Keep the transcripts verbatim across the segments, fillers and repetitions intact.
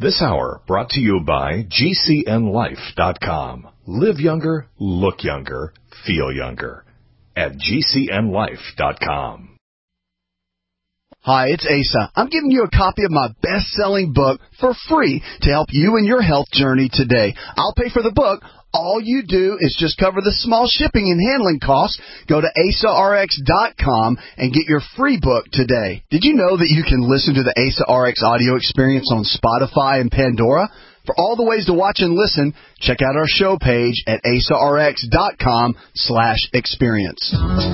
This hour brought to you by G C N life dot com. Live younger, look younger, feel younger at G C N life dot com. Hi, it's Asa. I'm giving you a copy of my best-selling book for free to help you in your health journey today. I'll pay for the book. All you do is just cover the small shipping and handling costs. Go to asa r x dot com and get your free book today. Did you know that you can listen to the Asa R X audio experience on Spotify and Pandora? For all the ways to watch and listen, check out our show page at asa r x dot com slash experience.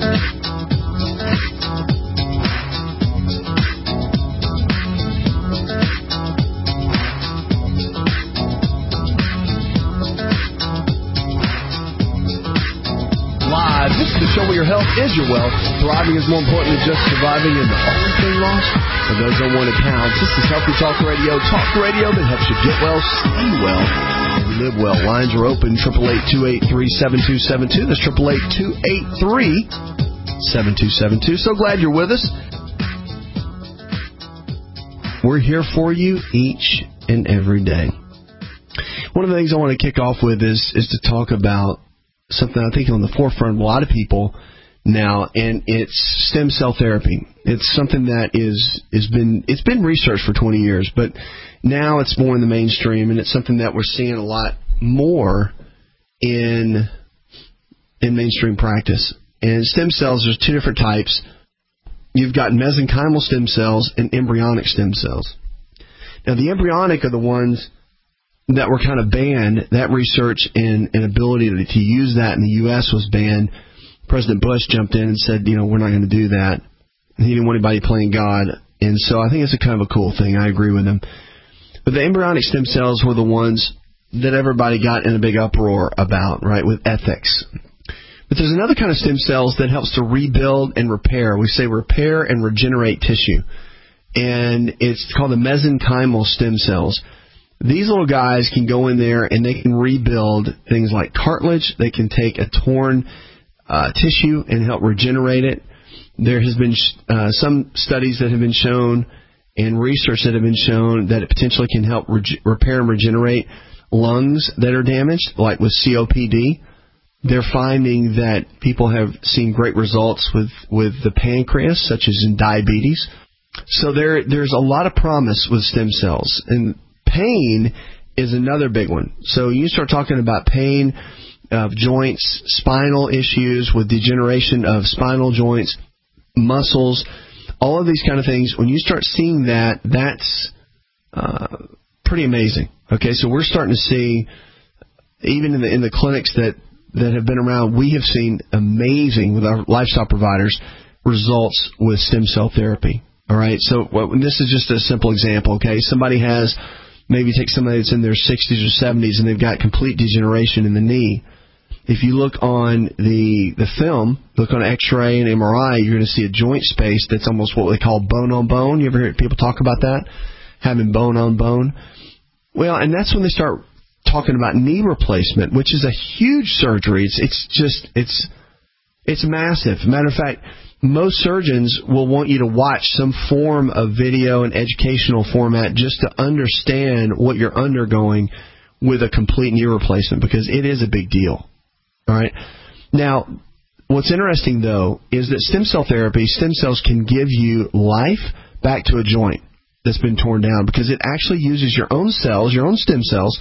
Live, this is the show where your health is your wealth. Thriving is more important than just surviving, and the only thing lost are those unwanted pounds. This is Healthy Talk Radio, talk radio that helps you get well, stay well, and live well. Lines are open, eight eight eight, two eight three, seven two seven two. That's eight eight eight, two eight three, seven two seven two. So glad you're with us. We're here for you each and every day. One of the things I want to kick off with is, is to talk about something I think on the forefront of a lot of people now, and it's stem cell therapy. It's something that is is been it's been researched for twenty years, but now it's more in the mainstream, and it's something that we're seeing a lot more in in mainstream practice. And stem cells, there's two different types. You've got mesenchymal stem cells and embryonic stem cells. Now, the embryonic are the ones that were kind of banned. That research and, and ability to, to use that in the U S was banned. President Bush jumped in and said, you know, we're not going to do that. He didn't want anybody playing God. And so I think it's a kind of a cool thing. I agree with him. But the embryonic stem cells were the ones that everybody got in a big uproar about, right, with ethics. But there's another kind of stem cells that helps to rebuild and repair. We say repair and regenerate tissue. And it's called the mesenchymal stem cells. These little guys can go in there and they can rebuild things like cartilage. They can take a torn uh, tissue and help regenerate it. There has been uh, some studies that have been shown and research that have been shown that it potentially can help reg- repair and regenerate lungs that are damaged, like with C O P D. They're finding that people have seen great results with, with the pancreas, such as in diabetes. So there there's a lot of promise with stem cells. And pain is another big one. So you start talking about pain of joints, spinal issues with degeneration of spinal joints, muscles, all of these kind of things. When you start seeing that, that's uh, pretty amazing. Okay, so we're starting to see, even in the in the clinics that, that have been around, we have seen amazing, with our lifestyle providers, results with stem cell therapy. All right, so well, this is just a simple example. Okay, somebody has, maybe take somebody that's in their sixties or seventies and they've got complete degeneration in the knee. If you look on the the film, look on X-ray and M R I, you're going to see a joint space that's almost what they call bone on bone. You ever hear people talk about that? Having bone on bone? Well, and that's when they start talking about knee replacement, which is a huge surgery. It's it's just, it's it's massive. Matter of fact, most surgeons will want you to watch some form of video and educational format just to understand what you're undergoing with a complete knee replacement, because it is a big deal. All right. Now, what's interesting, though, is that stem cell therapy, stem cells can give you life back to a joint that's been torn down, because it actually uses your own cells, your own stem cells,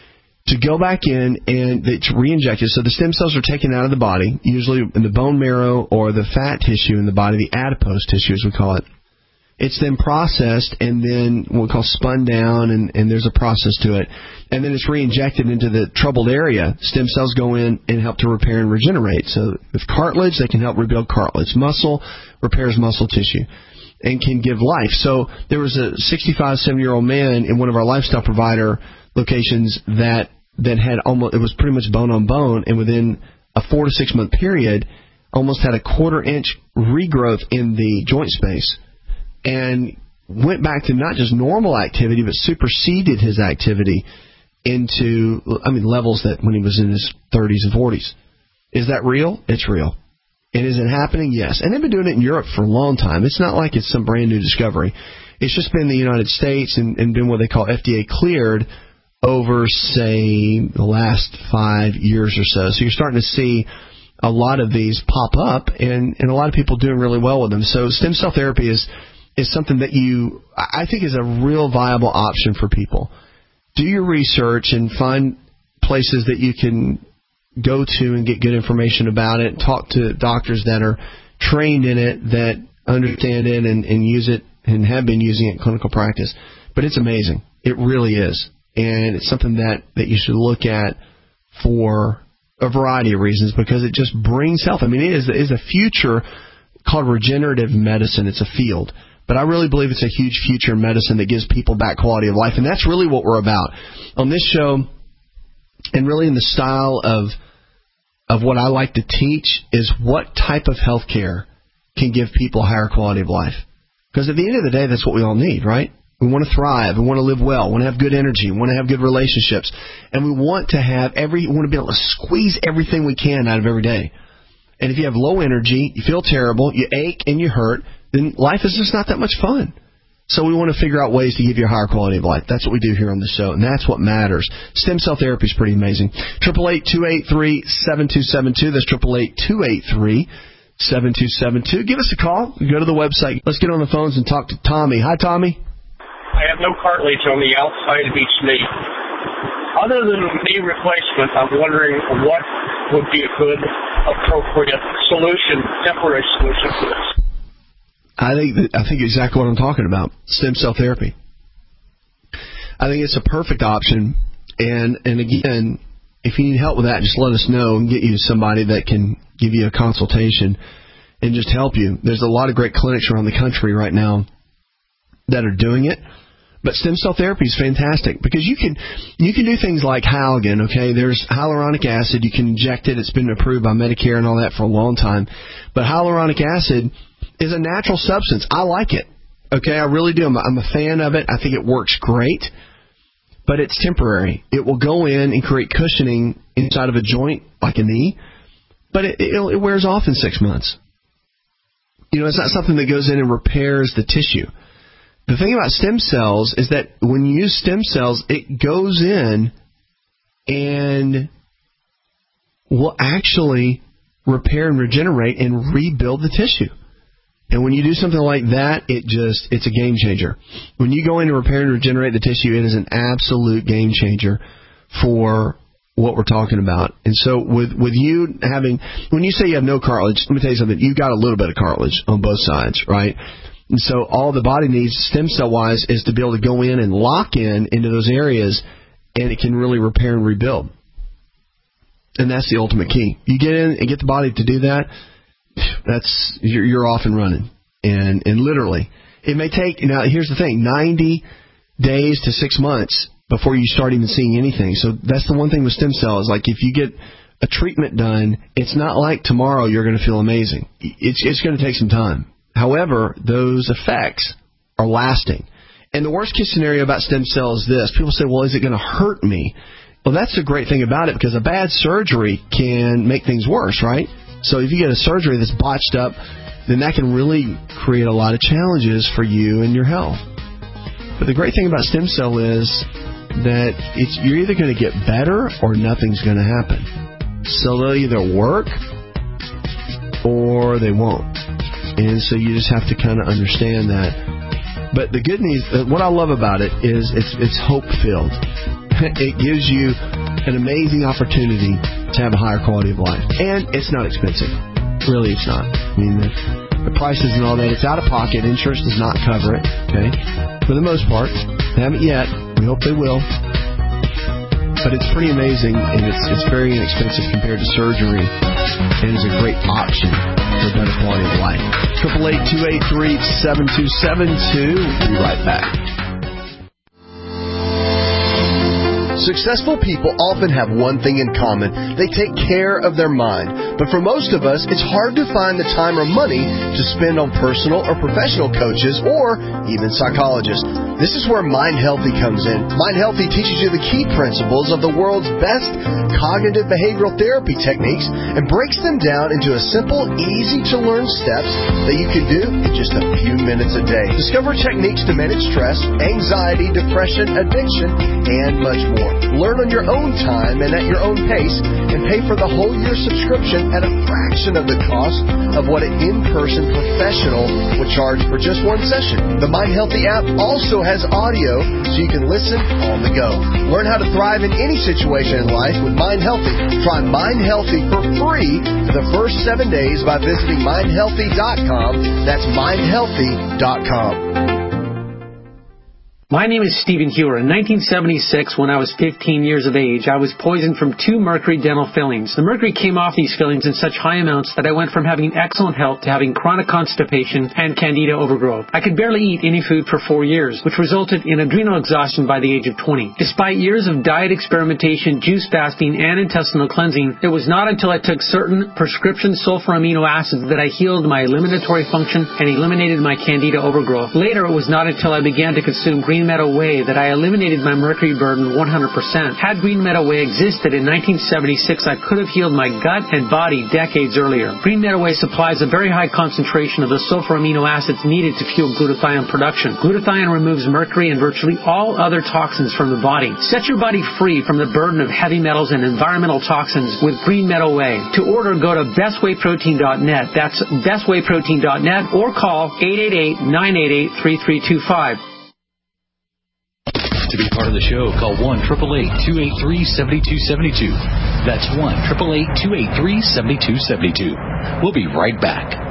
to go back in and it's re-injected. So the stem cells are taken out of the body, usually in the bone marrow or the fat tissue in the body, the adipose tissue as we call it. It's then processed and then what we call spun down, and, and there's a process to it. And then it's re-injected into the troubled area. Stem cells go in and help to repair and regenerate. So with cartilage, they can help rebuild cartilage. Muscle repairs muscle tissue and can give life. So there was a sixty-five, seventy-year-old man in one of our lifestyle provider locations that that had almost, it was pretty much bone on bone, and within a four to six month period, almost had a quarter inch regrowth in the joint space, and went back to not just normal activity, but superseded his activity into, I mean, levels that when he was in his thirties and forties. Is that real? It's real. And is it happening? Yes. And they've been doing it in Europe for a long time. It's not like it's some brand new discovery. It's just been the United States and, and been what they call F D A cleared over, say, the last five years or so. So you're starting to see a lot of these pop up, and, and a lot of people doing really well with them. So stem cell therapy is is something that you, I think, is a real viable option for people. Do your research and find places that you can go to and get good information about it. Talk to doctors that are trained in it, that understand it and, and use it and have been using it in clinical practice. But it's amazing. It really is. And it's something that, that you should look at for a variety of reasons, because it just brings health. I mean, it is, it is a future called regenerative medicine. It's a field. But I really believe it's a huge future in medicine that gives people back quality of life. And that's really what we're about. On this show, and really in the style of of what I like to teach, is what type of health care can give people higher quality of life. Because at the end of the day, that's what we all need, right? We want to thrive. We want to live well. We want to have good energy. We want to have good relationships. And we want to have every, we want to be able to squeeze everything we can out of every day. And if you have low energy, you feel terrible, you ache and you hurt, then life is just not that much fun. So we want to figure out ways to give you a higher quality of life. That's what we do here on the show, and that's what matters. Stem cell therapy is pretty amazing. eight eight eight, two eight three, seven two seven two. That's eight eight eight, two eight three, seven two seven two. Give us a call. Go to the website. Let's get on the phones and talk to Tommy. Hi, Tommy. I have no cartilage on the outside of each knee. Other than knee replacement, I'm wondering what would be a good, appropriate solution, temporary solution for this. I think that, I think exactly what I'm talking about, stem cell therapy. I think it's a perfect option. And, and again, if you need help with that, just let us know and get you somebody that can give you a consultation and just help you. There's a lot of great clinics around the country right now that are doing it. But stem cell therapy is fantastic because you can you can do things like Halligan, okay? There's hyaluronic acid. You can inject it. It's been approved by Medicare and all that for a long time. But hyaluronic acid is a natural substance. I like it, okay? I really do. I'm a, I'm a fan of it. I think it works great, but it's temporary. It will go in and create cushioning inside of a joint like a knee, but it, it, it wears off in six months. You know, it's not something that goes in and repairs the tissue. The thing about stem cells is that when you use stem cells, it goes in and will actually repair and regenerate and rebuild the tissue. And when you do something like that, it just, it's a game changer. When you go in and repair and regenerate the tissue, it is an absolute game changer for what we're talking about. And so with, with you having, when you say you have no cartilage, let me tell you something, you've got a little bit of cartilage on both sides, right? And so all the body needs, stem cell-wise, is to be able to go in and lock in into those areas, and it can really repair and rebuild. And that's the ultimate key. You get in and get the body to do that, that's you're, you're off and running. And and literally, it may take, now here's the thing, ninety days to six months before you start even seeing anything. So that's the one thing with stem cells. Like if you get a treatment done, it's not like tomorrow you're going to feel amazing. It's it's going to take some time. However, those effects are lasting. And the worst case scenario about stem cells is this. People say, well, is it going to hurt me? Well, that's the great thing about it, because a bad surgery can make things worse, right? So if you get a surgery that's botched up, then that can really create a lot of challenges for you and your health. But the great thing about stem cell is that it's, you're either going to get better or nothing's going to happen. So they'll either work or they won't. And so you just have to kind of understand that. But the good news, what I love about it is it's it's hope-filled. It gives you an amazing opportunity to have a higher quality of life. And it's not expensive. Really, it's not. I mean, the, the prices and all that, it's out of pocket. Insurance does not cover it, okay? For the most part. They haven't yet. We hope they will. But it's pretty amazing, and it's it's very inexpensive compared to surgery, and is a great option for a better quality of life. eight eight eight, two eight three, seven two seven two. We'll be right back. Successful people often have one thing in common. They take care of their mind. But for most of us, it's hard to find the time or money to spend on personal or professional coaches or even psychologists. This is where Mind Healthy comes in. Mind Healthy teaches you the key principles of the world's best cognitive behavioral therapy techniques and breaks them down into a simple, easy-to-learn steps that you can do in just a few minutes a day. Discover techniques to manage stress, anxiety, depression, addiction, and much more. Learn on your own time and at your own pace, and pay for the whole year subscription at a fraction of the cost of what an in-person professional would charge for just one session. The Mind Healthy app also has audio so you can listen on the go. Learn how to thrive in any situation in life with Mind Healthy. Try Mind Healthy for free for the first seven days by visiting mind healthy dot com. That's mind healthy dot com. My name is Stephen Hewer. In nineteen seventy-six, when I was fifteen years of age, I was poisoned from two mercury dental fillings. The mercury came off these fillings in such high amounts that I went from having excellent health to having chronic constipation and candida overgrowth. I could barely eat any food for four years, which resulted in adrenal exhaustion by the age of twenty. Despite years of diet experimentation, juice fasting, and intestinal cleansing, it was not until I took certain prescription sulfur amino acids that I healed my eliminatory function and eliminated my candida overgrowth. Later, it was not until I began to consume green Green Meadow Whey that I eliminated my mercury burden one hundred percent. Had Green Meadow Whey existed in nineteen seventy-six, I could have healed my gut and body decades earlier. Green Meadow Whey supplies a very high concentration of the sulfur amino acids needed to fuel glutathione production. Glutathione removes mercury and virtually all other toxins from the body. Set your body free from the burden of heavy metals and environmental toxins with Green Meadow Whey. To order, go to best whey protein dot net. That's best whey protein dot net or call eight eight eight, nine eight eight, three three two five. To be part of the show, call one eight eight eight, two eight three, seven two seven two. That's one eight eight eight, two eight three, seven two seven two. We'll be right back.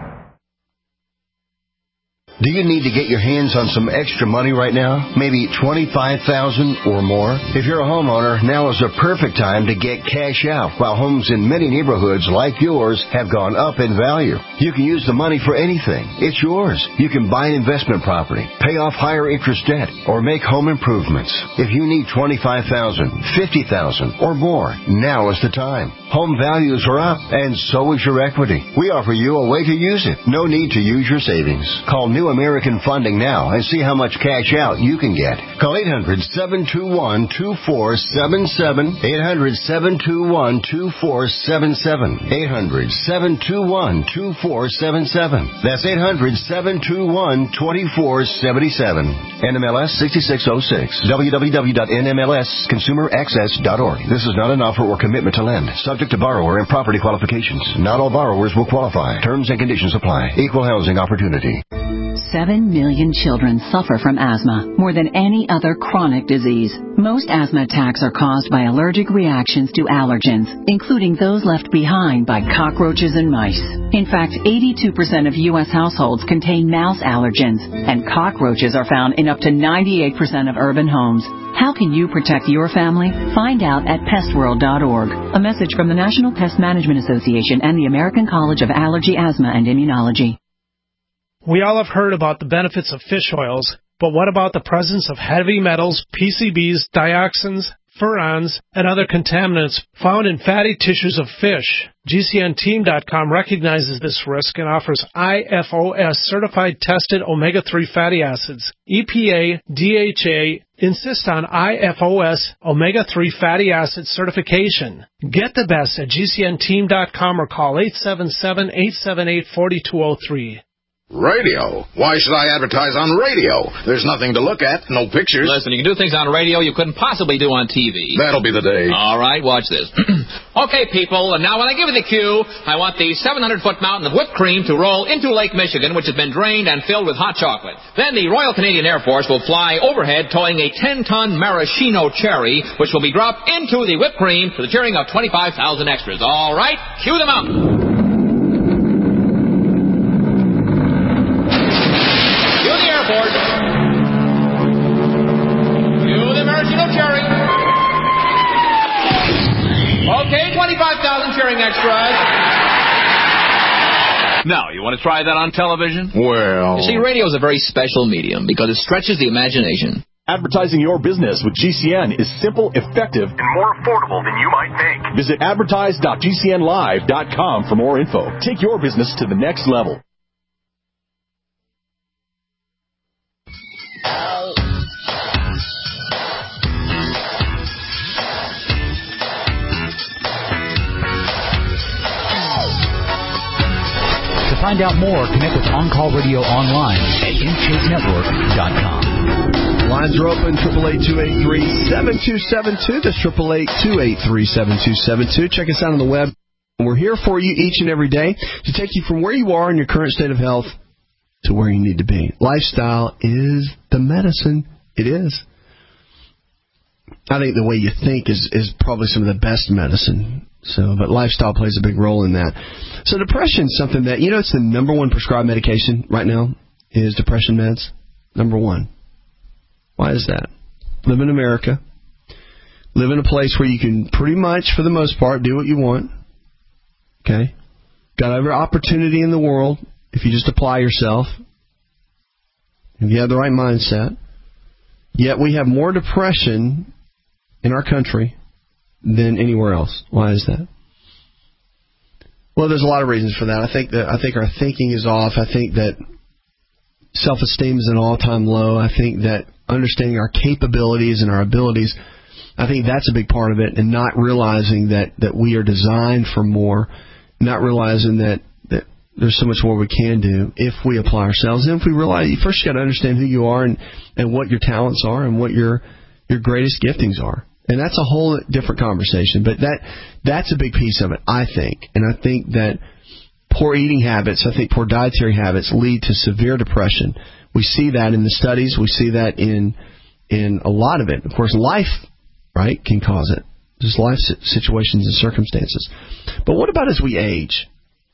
Do you need to get your hands on some extra money right now? Maybe twenty-five thousand dollars or more? If you're a homeowner, now is the perfect time to get cash out while homes in many neighborhoods like yours have gone up in value. You can use the money for anything. It's yours. You can buy an investment property, pay off higher interest debt, or make home improvements. If you need twenty-five thousand dollars, fifty thousand dollars or more, now is the time. Home values are up, and so is your equity. We offer you a way to use it. No need to use your savings. Call New American Funding now and see how much cash out you can get. Call eight hundred, seven two one, two four seven seven, eight hundred, seven two one, two four seven seven, eight hundred, seven two one, two four seven seven. That's eight hundred, seven two one, two four seven seven. N M L S sixty-six oh six. w w w dot n m l s consumer access dot org. This is not an offer or commitment to lend. Subject to borrower and property qualifications. Not all borrowers will qualify. Terms and conditions apply. Equal housing opportunity. Seven million children suffer from asthma, more than any other chronic disease. Most asthma attacks are caused by allergic reactions to allergens, including those left behind by cockroaches and mice. In fact, eighty-two percent of U S households contain mouse allergens, and cockroaches are found in up to ninety-eight percent of urban homes. How can you protect your family? Find out at pest world dot org. A message from the National Pest Management Association and the American College of Allergy, Asthma, and Immunology. We all have heard about the benefits of fish oils, but what about the presence of heavy metals, P C Bs, dioxins, furans, and other contaminants found in fatty tissues of fish? G C N team dot com recognizes this risk and offers I F O S certified tested omega three fatty acids. E P A, D H A insist on I F O S omega three fatty acid certification. Get the best at G C N team dot com or call eight seven seven, eight seven eight, four two zero three. Radio? Why should I advertise on radio? There's nothing to look at, no pictures. Listen, you can do things on radio you couldn't possibly do on T V. That'll be the day. All right, watch this. Okay, people, and now when I give you the cue, I want the seven hundred foot mountain of whipped cream to roll into Lake Michigan, which has been drained and filled with hot chocolate. Then the Royal Canadian Air Force will fly overhead towing a ten ton maraschino cherry, which will be dropped into the whipped cream to the cheering of twenty-five thousand extras. All right, cue them up. Okay, twenty-five thousand cheering extras. Now, you want to try that on television? Well... You see, radio is a very special medium because it stretches the imagination. Advertising your business with G C N is simple, effective, and more affordable than you might think. Visit advertise dot g c n live dot com for more info. Take your business to the next level. To find out more, connect with On Call Radio online at in chase network dot com. Lines are open, eight eight eight, two eight three, seven two seven two. That's eight eight eight, two eight three, seven two seven two. Check us out on the web. We're here for you each and every day to take you from where you are in your current state of health to where you need to be. Lifestyle is the medicine. It is. I think the way you think is, is probably some of the best medicine. So, but lifestyle plays a big role in that. So depression is something that, you know, it's the number one prescribed medication right now is depression meds. Number one. Why is that? Live in America. Live in a place where you can pretty much, for the most part, do what you want. Okay? Got every opportunity in the world if you just apply yourself. If you have the right mindset. Yet we have more depression in our country than anywhere else. Why is that? Well, there's a lot of reasons for that. I think that I think our thinking is off. I think that self-esteem is at an all-time low. I think that understanding our capabilities and our abilities, I think that's a big part of it, and not realizing that, that we are designed for more, not realizing that, that there's so much more we can do if we apply ourselves. And if we realize, you first got to understand who you are and, and what your talents are and what your your greatest giftings are. And that's a whole different conversation. But that that's a big piece of it, I think. And I think that poor eating habits, I think poor dietary habits lead to severe depression. We see that in the studies. We see that in in a lot of it. Of course, life, right, can cause it. Just life situations and circumstances. But what about as we age?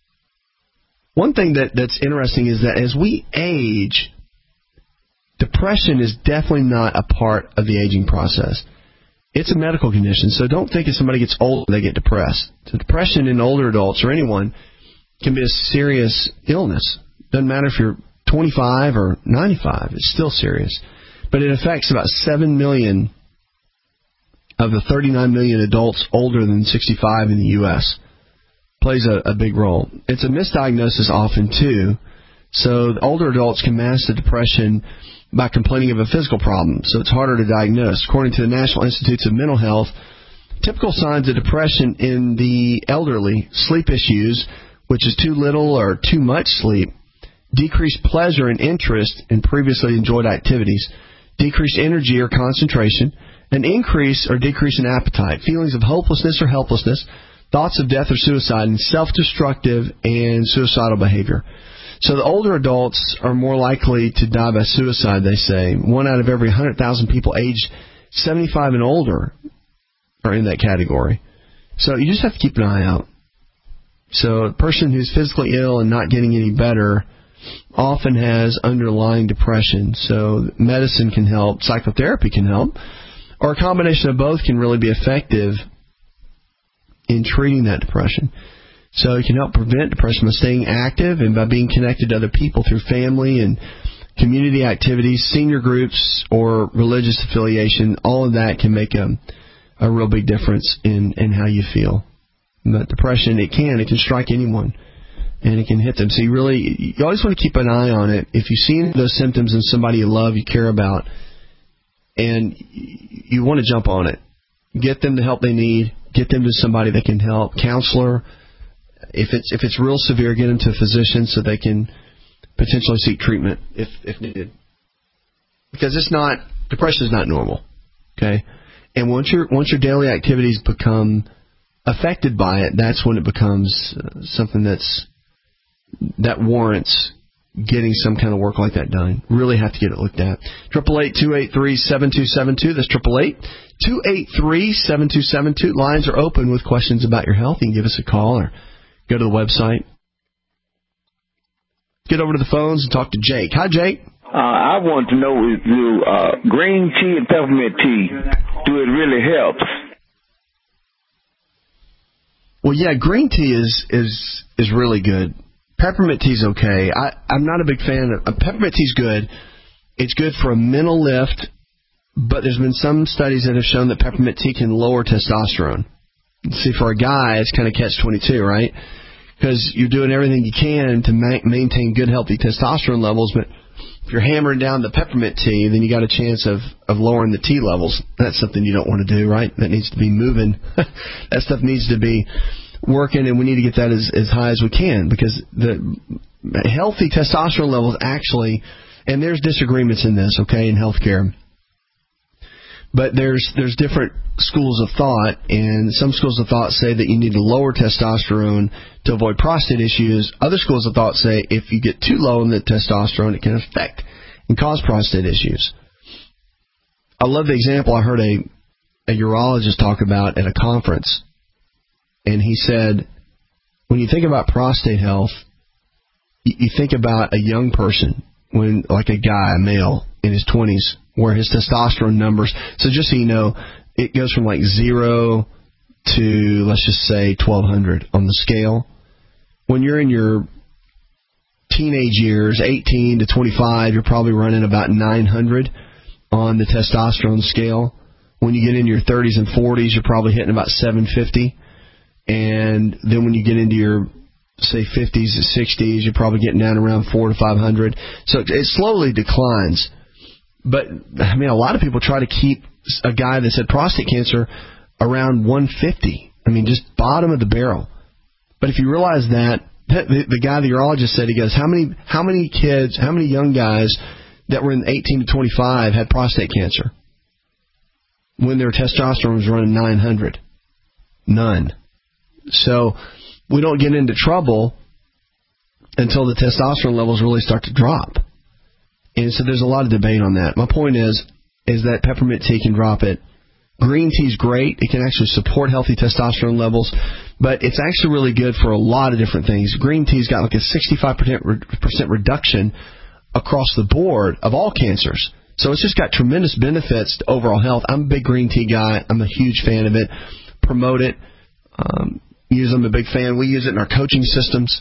One thing that, that's interesting is that as we age, depression is definitely not a part of the aging process. It's a medical condition, so don't think if somebody gets older, they get depressed. So depression in older adults or anyone can be a serious illness. Doesn't matter if you're twenty-five or ninety-five, it's still serious. But it affects about seven million of the thirty-nine million adults older than sixty-five in the U S Plays a, a big role. It's a misdiagnosis often, too. So the older adults can mask the depression by complaining of a physical problem, so it's harder to diagnose. According to the National Institutes of Mental Health, typical signs of depression in the elderly: sleep issues, which is too little or too much sleep, decreased pleasure and interest in previously enjoyed activities, decreased energy or concentration, an increase or decrease in appetite, feelings of hopelessness or helplessness, thoughts of death or suicide, and self-destructive and suicidal behavior. So the older adults are more likely to die by suicide, they say. One out of every one hundred thousand people aged seventy-five and older are in that category. So you just have to keep an eye out. So a person who's physically ill and not getting any better often has underlying depression. So medicine can help, psychotherapy can help, or a combination of both can really be effective in treating that depression. So it can help prevent depression by staying active and by being connected to other people through family and community activities, senior groups, or religious affiliation. All of that can make a, a real big difference in, in how you feel. But depression, it can. It can strike anyone, and it can hit them. So you really, you always want to keep an eye on it. If you see any of those symptoms in somebody you love, you care about, and you want to jump on it, get them the help they need, get them to somebody that can help, counselor. If it's if it's real severe, get them to a physician so they can potentially seek treatment if if needed. Because it's not, depression is not normal, okay? And once your once your daily activities become affected by it, that's when it becomes uh, something that's that warrants getting some kind of work like that done. Really have to get it looked at. Triple eight two eight three seven two seven two. That's triple eight two eight three seven two seven two. Lines are open with questions about your health. You can give us a call or go to the website. Get over to the phones and talk to Jake. Hi, Jake. Uh, I want to know if do uh, green tea and peppermint tea, do it really help? Well, yeah, green tea is is is really good. Peppermint tea's okay. I, I'm not a big fan of uh, peppermint tea's good. It's good for a mental lift but there's been some studies that have shown that peppermint tea can lower testosterone. See, for a guy, it's kind of catch twenty-two, right? Because you're doing everything you can to ma- maintain good, healthy testosterone levels, but if you're hammering down the peppermint tea, then you got a chance of, of lowering the T levels. That's something you don't want to do, right? That needs to be moving. That stuff needs to be working, and we need to get that as, as high as we can, because the healthy testosterone levels actually, and there's disagreements in this, okay, in healthcare, but there's there's different schools of thought, and some schools of thought say that you need to lower testosterone to avoid prostate issues. Other schools of thought say if you get too low in the testosterone, it can affect and cause prostate issues. I love the example I heard a, a urologist talk about at a conference, and he said, when you think about prostate health, you, you think about a young person, when like a guy, a male, in his twenties, where his testosterone numbers, so just so you know, it goes from like zero to, let's just say, twelve hundred on the scale. When you're in your teenage years, eighteen to twenty-five, you're probably running about nine hundred on the testosterone scale. When you get into your thirties and forties, you're probably hitting about seven fifty. And then when you get into your, say, fifties and sixties, you're probably getting down around four to five hundred. So it slowly declines. But, I mean, a lot of people try to keep a guy that's had prostate cancer around one fifty. I mean, just bottom of the barrel. But if you realize that, the, the guy, the urologist said, he goes, how many how many kids, how many young guys that were in eighteen to twenty-five had prostate cancer when their testosterone was running nine hundred? None. So we don't get into trouble until the testosterone levels really start to drop. And so there's a lot of debate on that. My point is, is that peppermint tea can drop it. Green tea is great. It can actually support healthy testosterone levels, but it's actually really good for a lot of different things. Green tea's got like a sixty-five percent reduction across the board of all cancers. So it's just got tremendous benefits to overall health. I'm a big green tea guy. I'm a huge fan of it. Promote it. Um, use I'm a big fan. We use it in our coaching systems.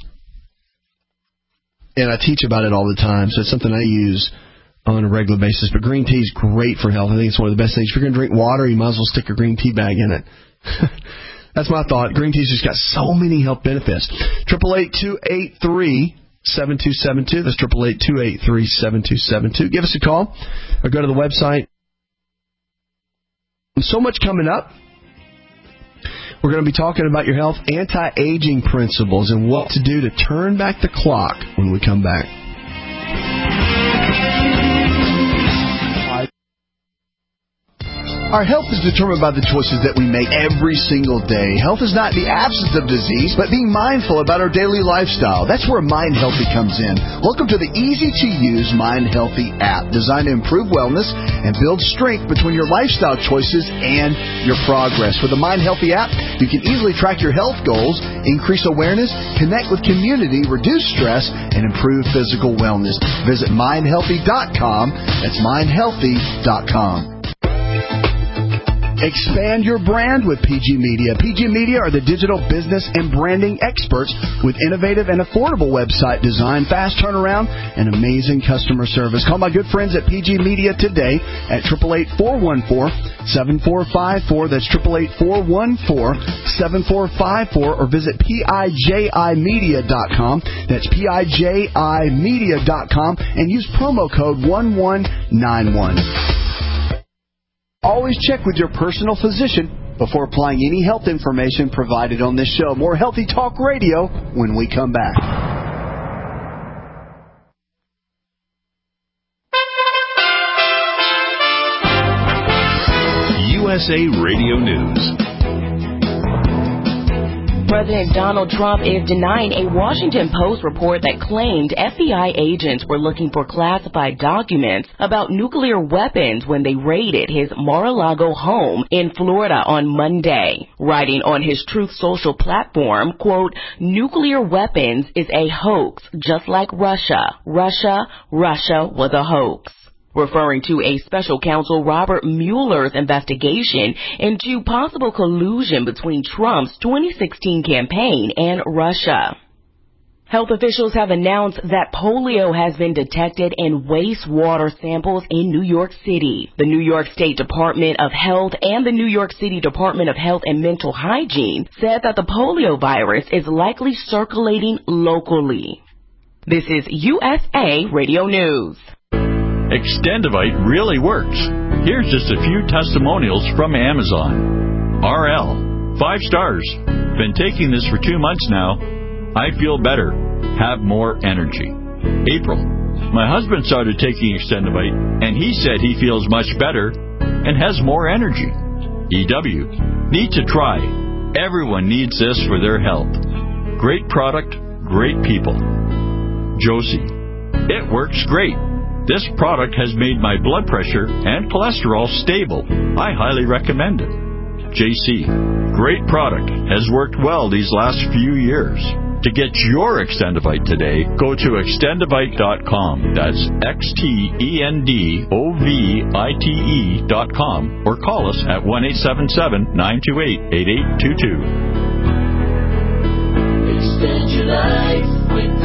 And I teach about it all the time, so it's something I use on a regular basis. But green tea is great for health. I think it's one of the best things. If you're going to drink water, you might as well stick a green tea bag in it. That's my thought. Green tea's just got so many health benefits. eight eight eight, two eight three, seven two seven two. That's eight eight eight, two eight three, seven two seven two. Give us a call or go to the website. So much coming up. We're going to be talking about your health, anti-aging principles, and what to do to turn back the clock when we come back. Our health is determined by the choices that we make every single day. Health is not the absence of disease, but being mindful about our daily lifestyle. That's where Mind Healthy comes in. Welcome to the easy-to-use Mind Healthy app, designed to improve wellness and build strength between your lifestyle choices and your progress. With the Mind Healthy app, you can easily track your health goals, increase awareness, connect with community, reduce stress, and improve physical wellness. Visit mind healthy dot com. That's mind healthy dot com. Expand your brand with P G Media. P G Media are the digital business and branding experts with innovative and affordable website design, fast turnaround, and amazing customer service. Call my good friends at P G Media today at eight eight eight, four one four, seven four five four. That's eight eight eight, four one four, seven four five four, or visit P I J I media dot com. That's P I J I media dot com and use promo code one one nine one. Always check with your personal physician before applying any health information provided on this show. More Healthy Talk Radio when we come back. U S A Radio News. President Donald Trump is denying a Washington Post report that claimed F B I agents were looking for classified documents about nuclear weapons when they raided his Mar-a-Lago home in Florida on Monday. Writing on his Truth Social platform, quote, "Nuclear weapons is a hoax, just like Russia. Russia, Russia was a hoax." Referring to a special counsel Robert Mueller's investigation into possible collusion between Trump's twenty sixteen campaign and Russia. Health officials have announced that polio has been detected in wastewater samples in New York City. The New York State Department of Health and the New York City Department of Health and Mental Hygiene said that the polio virus is likely circulating locally. This is U S A Radio News. Extendivite really works. Here's just a few testimonials from Amazon. R L, five stars. Been taking this for two months now. I feel better, have more energy. April, my husband started taking Extendivite, and he said he feels much better and has more energy. E W, need to try. Everyone needs this for their health. Great product, great people. Josie, it works great. This product has made my blood pressure and cholesterol stable. I highly recommend it. J C, great product, has worked well these last few years. To get your Extendivite today, go to extendivite dot com. That's X T E N D O V I T E dot com or call us at one eight seven seven, nine two eight, eight eight two two. Extend your life with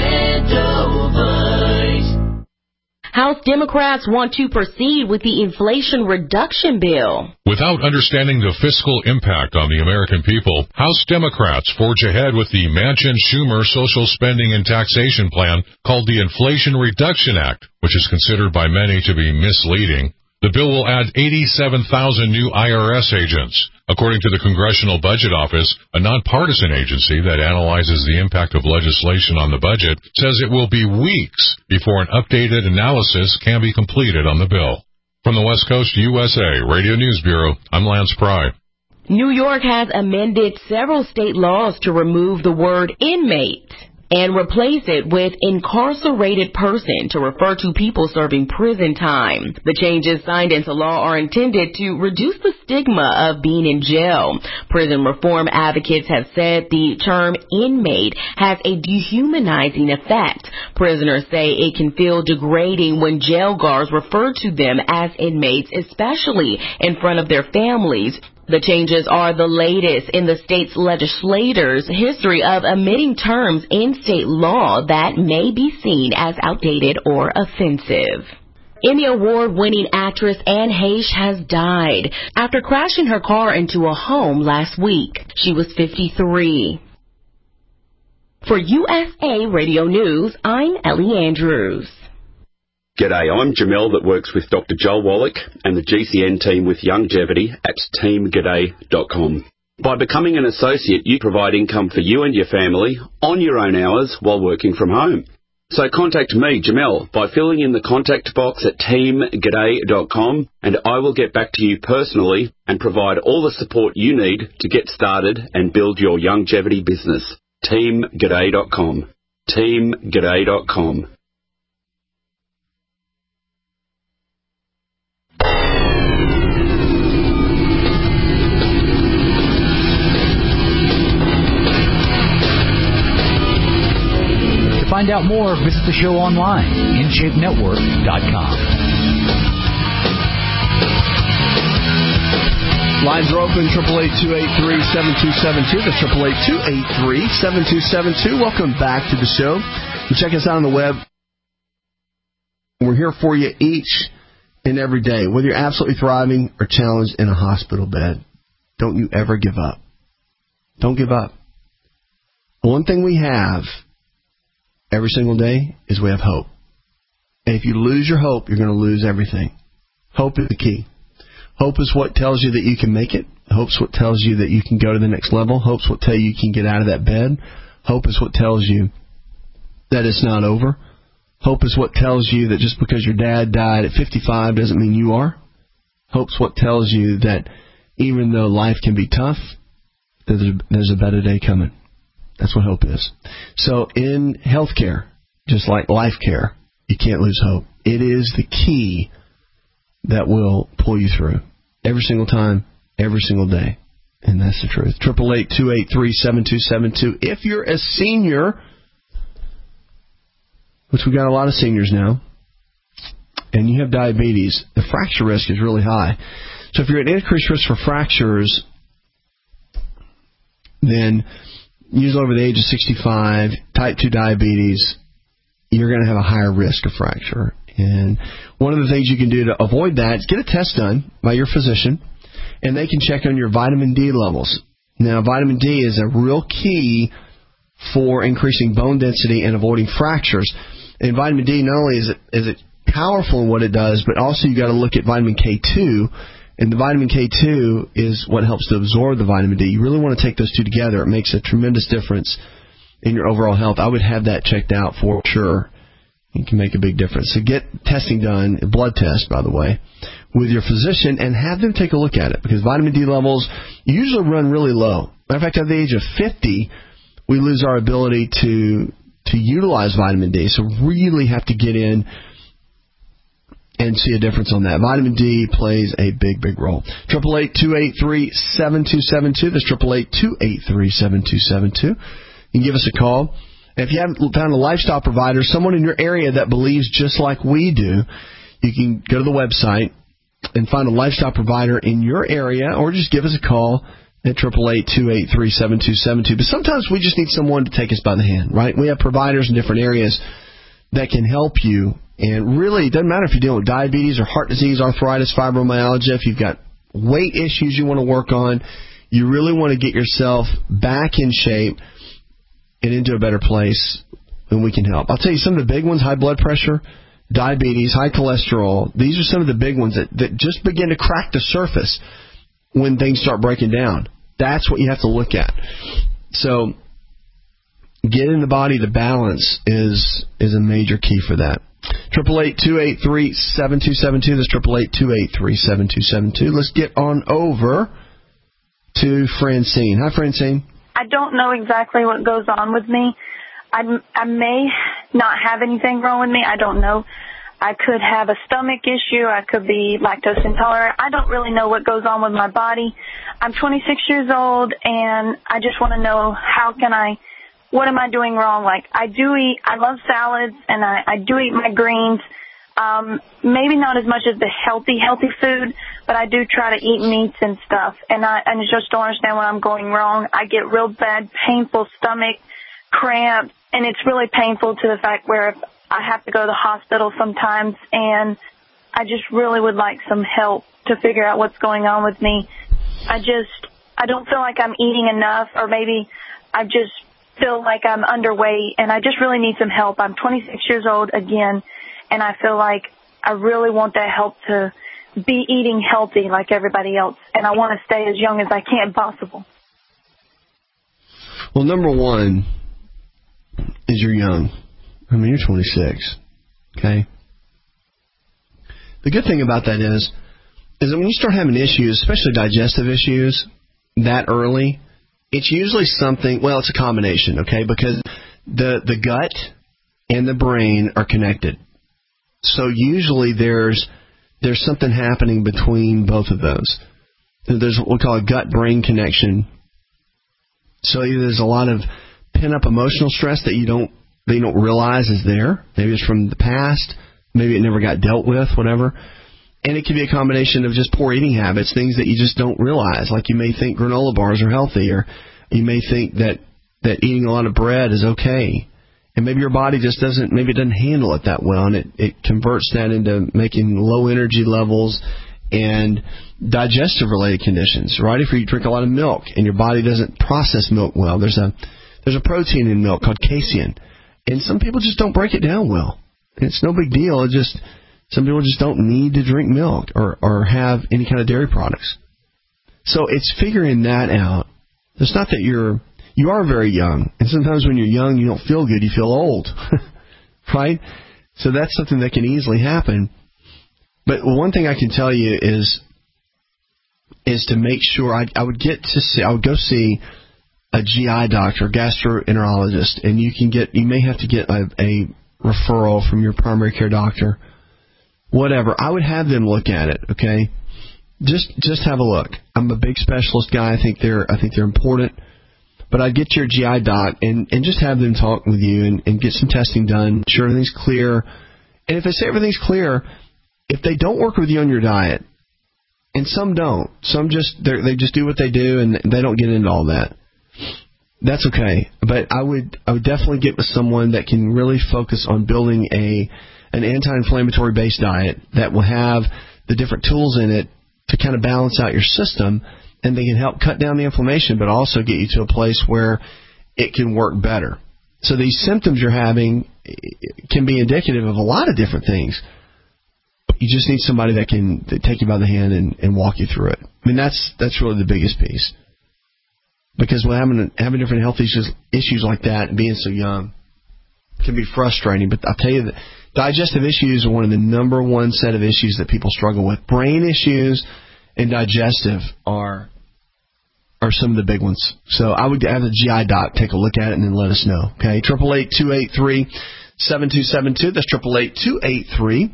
Extendivite. House Democrats want to proceed with the Inflation Reduction Bill. Without understanding the fiscal impact on the American people, House Democrats forge ahead with the Manchin-Schumer social spending and taxation plan called the Inflation Reduction Act, which is considered by many to be misleading. The bill will add eighty-seven thousand new I R S agents. According to the Congressional Budget Office, a nonpartisan agency that analyzes the impact of legislation on the budget, says it will be weeks before an updated analysis can be completed on the bill. From the West Coast U S A Radio News Bureau, I'm Lance Pry. New York has amended several state laws to remove the word inmate and replace it with incarcerated person to refer to people serving prison time. The changes signed into law are intended to reduce the stigma of being in jail. Prison reform advocates have said the term inmate has a dehumanizing effect. Prisoners say it can feel degrading when jail guards refer to them as inmates, especially in front of their families. The changes are the latest in the state's legislators' history of omitting terms in state law that may be seen as outdated or offensive. Emmy Award-winning actress Anne Heche has died after crashing her car into a home last week. She was fifty-three. For U S A Radio News, I'm Ellie Andrews. G'day, I'm Jamel that works with Doctor Joel Wallach and the G C N team with Longevity at team g'day dot com. By becoming an associate, you provide income for you and your family on your own hours while working from home. So contact me, Jamel, by filling in the contact box at team g'day dot com, and I will get back to you personally and provide all the support you need to get started and build your longevity business. team g'day dot com. team g'day dot com. Find out more, visit the show online, in shape network dot com. Lines are open, triple eight, two eight three, seven two seven two. That's triple eight, two eight three, seven two seven two. Welcome back to the show. And check us out on the web. We're here for you each and every day. Whether you're absolutely thriving or challenged in a hospital bed, don't you ever give up. Don't give up. One thing we have every single day is we have hope. And if you lose your hope, you're going to lose everything. Hope is the key. Hope is what tells you that you can make it. Hope is what tells you that you can go to the next level. Hope is what tells you you can get out of that bed. Hope is what tells you that it's not over. Hope is what tells you that just because your dad died at fifty-five doesn't mean you are. Hope is what tells you that even though life can be tough, there's a, there's a better day coming. That's what hope is. So in healthcare, just like life care, you can't lose hope. It is the key that will pull you through every single time, every single day. And that's the truth. triple eight, two eight three, seven two seven two. If you're a senior, which we've got a lot of seniors now, and you have diabetes, the fracture risk is really high. So if you're at increased risk for fractures, then usually over the age of sixty-five, type two diabetes, you're going to have a higher risk of fracture. And one of the things you can do to avoid that is get a test done by your physician, and they can check on your vitamin D levels. Now, vitamin D is a real key for increasing bone density and avoiding fractures. And vitamin D, not only is it, is it powerful in what it does, but also you got to look at vitamin K two. And the vitamin K two is what helps to absorb the vitamin D. You really want to take those two together. It makes a tremendous difference in your overall health. I would have that checked out for sure. It can make a big difference. So get testing done, a blood test, by the way, with your physician, and have them take a look at it, because vitamin D levels usually run really low. Matter of fact, at the age of fifty, we lose our ability to to utilize vitamin D. So really have to get in and see a difference on that. Vitamin D plays a big, big role. eight eight eight, two eight three, seven two seven two. That's eight eight eight, two eight three, seven two seven two. You can give us a call. And if you haven't found a lifestyle provider, someone in your area that believes just like we do, you can go to the website and find a lifestyle provider in your area, or just give us a call at eight eight eight, two eight three, seven two seven two. But sometimes we just need someone to take us by the hand, right? We have providers in different areas that can help you. And really, it doesn't matter if you're dealing with diabetes or heart disease, arthritis, fibromyalgia, if you've got weight issues you want to work on, you really want to get yourself back in shape and into a better place, then we can help. I'll tell you some of the big ones: high blood pressure, diabetes, high cholesterol. These are some of the big ones that, that just begin to crack the surface when things start breaking down. That's what you have to look at. So getting the body to balance is is a major key for that. eight eight eight, two eight three, seven two seven two. That's eight eight eight, two eight three, seven two seven two. Let's get on over to Francine. Hi, Francine. I don't know exactly what goes on with me. I, I may not have anything wrong with me. I don't know. I could have a stomach issue. I could be lactose intolerant. I don't really know what goes on with my body. I'm twenty-six years old, and I just want to know, how can I, what am I doing wrong? Like, I do eat, I love salads, and I, I do eat my greens. Um, maybe not as much as the healthy, healthy food, but I do try to eat meats and stuff. And I, and I just don't understand what I'm going wrong. I get real bad, painful stomach cramps, and it's really painful to the fact where if I have to go to the hospital sometimes, and I just really would like some help to figure out what's going on with me. I just, I don't feel like I'm eating enough, or maybe I just feel like I'm underweight, and I just really need some help. I'm twenty-six years old again, and I feel like I really want that help to be eating healthy like everybody else, and I want to stay as young as I can possible. Well, number one is you're young. I mean, you're twenty-six, okay? The good thing about that is, is that when you start having issues, especially digestive issues, that early, it's usually something, well, it's a combination, okay? Because the, the gut and the brain are connected. So usually there's there's something happening between both of those. There's what we call a gut-brain connection. So either there's a lot of pent-up emotional stress that you don't that you don't realize is there. Maybe it's from the past. Maybe it never got dealt with, whatever. And it can be a combination of just poor eating habits, things that you just don't realize. Like you may think granola bars are healthy, or you may think that, that eating a lot of bread is okay. And maybe your body just doesn't, maybe it doesn't handle it that well, and it, it converts that into making low energy levels and digestive-related conditions, right? If you drink a lot of milk and your body doesn't process milk well, there's a there's a protein in milk called casein, and some people just don't break it down well. It's no big deal. It just some people just don't need to drink milk or, or have any kind of dairy products. So it's figuring that out. It's not that you're you are very young, and sometimes when you're young, you don't feel good. You feel old, right? So that's something that can easily happen. But one thing I can tell you is is to make sure I, I would get to see I would go see a G I doctor, gastroenterologist, and you can get you may have to get a, a referral from your primary care doctor, whatever. I would have them look at it, okay? Just just have a look. I'm a big specialist guy. I think they're I think they're important. But I'd get to your G I doc and, and just have them talk with you and, and get some testing done, sure everything's clear. And if they say everything's clear, if they don't work with you on your diet, and some don't, some just they just do what they do and they don't get into all that. that's okay. But I would I would definitely get with someone that can really focus on building a an anti-inflammatory based diet that will have the different tools in it to kind of balance out your system, and they can help cut down the inflammation, but also get you to a place where it can work better. So these symptoms you're having can be indicative of a lot of different things. You just need somebody that can take you by the hand and, and walk you through it. I mean, that's that's really the biggest piece. Because when having having different health issues issues like that and being so young can be frustrating. But I'll tell you that digestive issues are one of the number one set of issues that people struggle with. Brain issues and digestive are are some of the big ones. So I would have a G I doc take a look at it and then let us know. Okay, eight eight eight, two eight three, seven two seven two. That's eight eight eight, two eight three,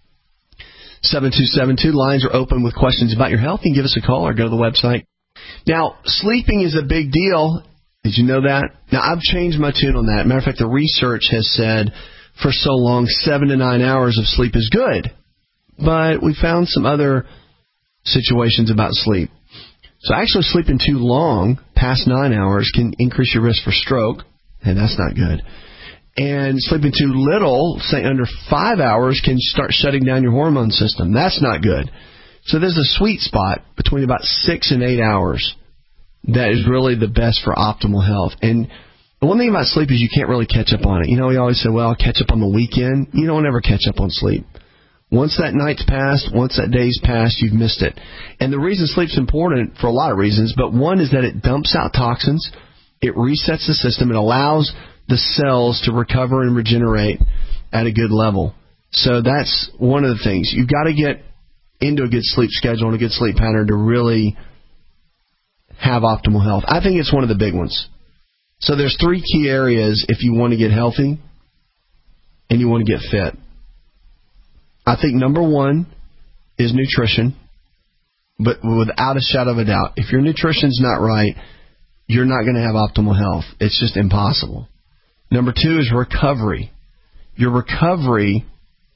seven two seven two. Lines are open with questions about your health. You can give us a call or go to the website. Now, sleeping is a big deal. Did you know that? Now, I've changed my tune on that. Matter of fact, the research has said for so long, seven to nine hours of sleep is good. But we found some other situations about sleep. So actually sleeping too long, past nine hours, can increase your risk for stroke, and that's not good. And sleeping too little, say under five hours, can start shutting down your hormone system. That's not good. So there's a sweet spot between about six and eight hours that is really the best for optimal health. And the one thing about sleep is you can't really catch up on it. You know, we always say, well, I'll catch up on the weekend. You don't ever catch up on sleep. Once that night's passed, once that day's passed, you've missed it. And the reason sleep's important for a lot of reasons, but one is that it dumps out toxins, it resets the system, it allows the cells to recover and regenerate at a good level. So that's one of the things. You've got to get into a good sleep schedule and a good sleep pattern to really have optimal health. I think it's one of the big ones. So there's three key areas if you want to get healthy and you want to get fit. I think number one is nutrition, but without a shadow of a doubt, if your nutrition's not right, you're not going to have optimal health. It's just impossible. Number two is recovery. Your recovery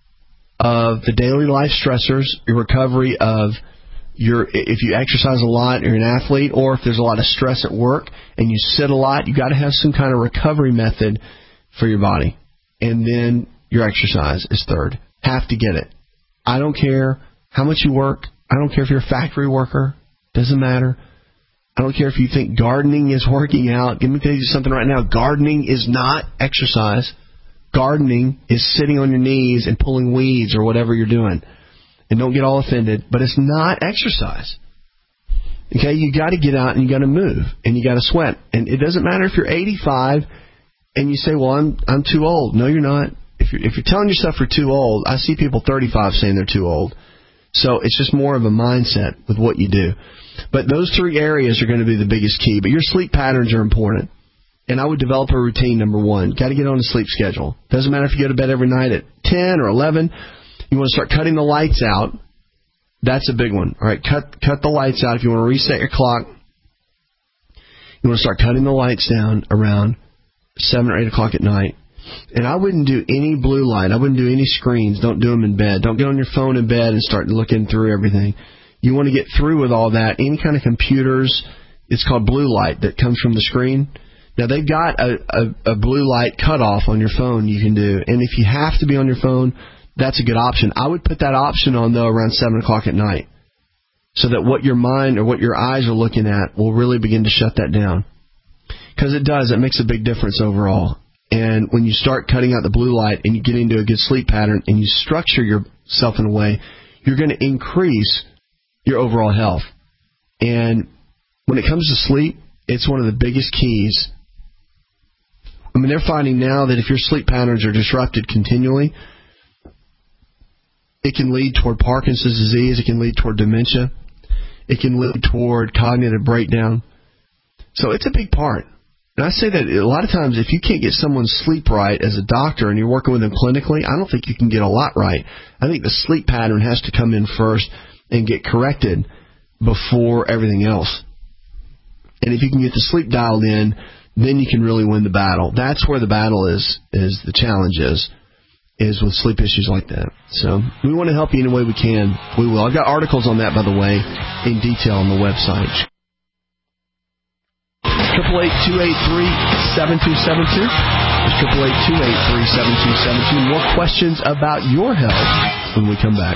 of the daily life stressors, your recovery of your, if you exercise a lot, you're an athlete, or if there's a lot of stress at work and you sit a lot, you got to have some kind of recovery method for your body. And then your exercise is third. Have to get it. I don't care how much you work. I don't care if you're a factory worker. Doesn't matter. I don't care if you think gardening is working out. Let me tell you something right now. Gardening is not exercise. Gardening is sitting on your knees and pulling weeds or whatever you're doing. And don't get all offended, but it's not exercise. Okay, you got to get out and you got to move and you got to sweat. And it doesn't matter if you're eighty-five and you say, "Well, I'm I'm too old." No, you're not. If you're if you're telling yourself you're too old, I see people thirty-five saying they're too old. So it's just more of a mindset with what you do. But those three areas are going to be the biggest key. But your sleep patterns are important. And I would develop a routine, number one. Got to get on a sleep schedule. Doesn't matter if you go to bed every night at ten or eleven. You want to start cutting the lights out. That's a big one. All right, cut cut the lights out. If you want to reset your clock, you want to start cutting the lights down around seven or eight o'clock at night. And I wouldn't do any blue light. I wouldn't do any screens. Don't do them in bed. Don't get on your phone in bed and start looking through everything. You want to get through with all that. Any kind of computers, it's called blue light that comes from the screen. Now, they've got a, a, a blue light cutoff on your phone you can do. And if you have to be on your phone, that's a good option. I would put that option on, though, around seven o'clock at night so that what your mind or what your eyes are looking at will really begin to shut that down. Because it does. It makes a big difference overall. And when you start cutting out the blue light and you get into a good sleep pattern and you structure yourself in a way, you're going to increase your overall health. And when it comes to sleep, it's one of the biggest keys. I mean, they're finding now that if your sleep patterns are disrupted continually, it can lead toward Parkinson's disease. It can lead toward dementia. It can lead toward cognitive breakdown. So it's a big part. And I say that a lot of times if you can't get someone's sleep right as a doctor and you're working with them clinically, I don't think you can get a lot right. I think the sleep pattern has to come in first and get corrected before everything else. And if you can get the sleep dialed in, then you can really win the battle. That's where the battle is, is the challenge is, is with sleep issues like that. So we want to help you any way we can. We will. I've got articles on that, by the way, in detail on the website. eight eight eight two eight three seven two seven two. It's eight eight eight two eight three seven two seven two. More questions about your health when we come back.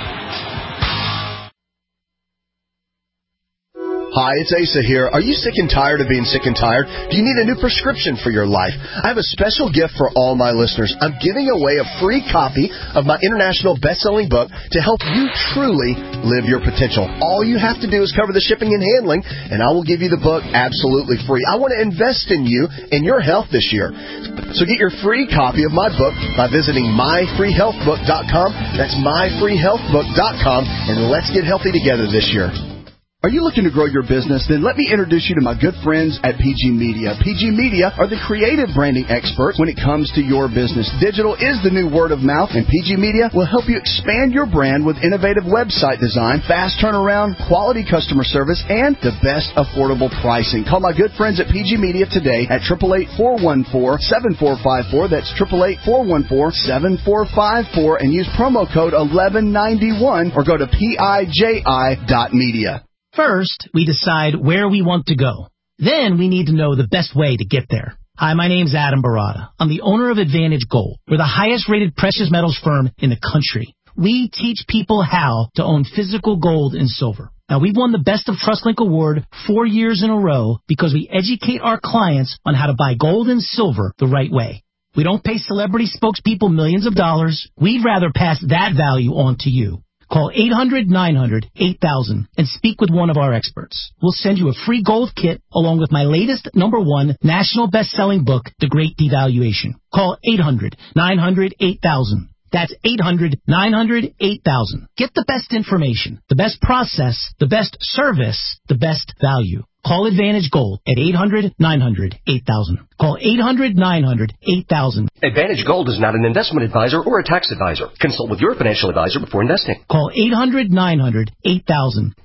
Hi, it's Asa here. Are you sick and tired of being sick and tired? Do you need a new prescription for your life? I have a special gift for all my listeners. I'm giving away a free copy of my international best-selling book to help you truly live your potential. All you have to do is cover the shipping and handling, and I will give you the book absolutely free. I want to invest in you and your health this year. So get your free copy of my book by visiting my free health book dot com. That's my free health book dot com, and let's get healthy together this year. Are you looking to grow your business? Then let me introduce you to my good friends at P G Media. P G Media are the creative branding experts when it comes to your business. Digital is the new word of mouth, and P G Media will help you expand your brand with innovative website design, fast turnaround, quality customer service, and the best affordable pricing. Call my good friends at P G Media today at eight eight eight, four one four, seven four five four. That's eight eight eight, four one four, seven four five four, and use promo code eleven ninety-one or go to P I J I dot media. First, we decide where we want to go. Then we need to know the best way to get there. Hi, my name's Adam Barada. I'm the owner of Advantage Gold. We're the highest-rated precious metals firm in the country. We teach people how to own physical gold and silver. Now, we've won the Best of TrustLink Award four years in a row because we educate our clients on how to buy gold and silver the right way. We don't pay celebrity spokespeople millions of dollars. We'd rather pass that value on to you. Call eight hundred, nine hundred, eight thousand and speak with one of our experts. We'll send you a free gold kit along with my latest number one national best-selling book, The Great Devaluation. Call eight hundred, nine hundred, eight thousand. That's eight hundred, nine hundred, eight thousand. Get the best information, the best process, the best service, the best value. Call Advantage Gold at eight hundred, nine hundred, eight thousand. Call eight hundred, nine hundred, eight thousand. Advantage Gold is not an investment advisor or a tax advisor. Consult with your financial advisor before investing. Call eight hundred, nine hundred, eight thousand.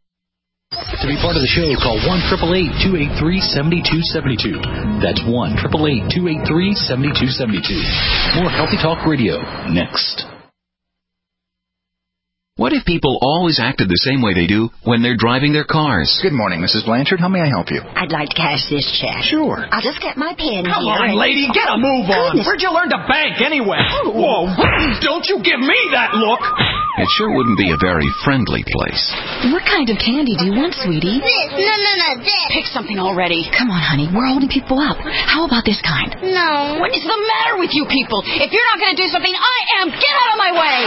To be part of the show, call one eight eight eight, two eight three, seven two seven two. That's one eight eight eight, two eight three, seven two seven two. More Healthy Talk Radio next. What if people always acted the same way they do when they're driving their cars? Good morning, Missus Blanchard. How may I help you? I'd like to cash this check. Sure. I'll just get my pen Come here. on, and... lady, get a move on. Goodness. Where'd you learn to bank anyway? Whoa, don't you give me that look. It sure wouldn't be a very friendly place. What kind of candy do you want, sweetie? This. No, no, no, this. Pick something already. Come on, honey. We're holding people up. How about this kind? No. What is the matter with you people? If you're not going to do something, I am. Get out of my way.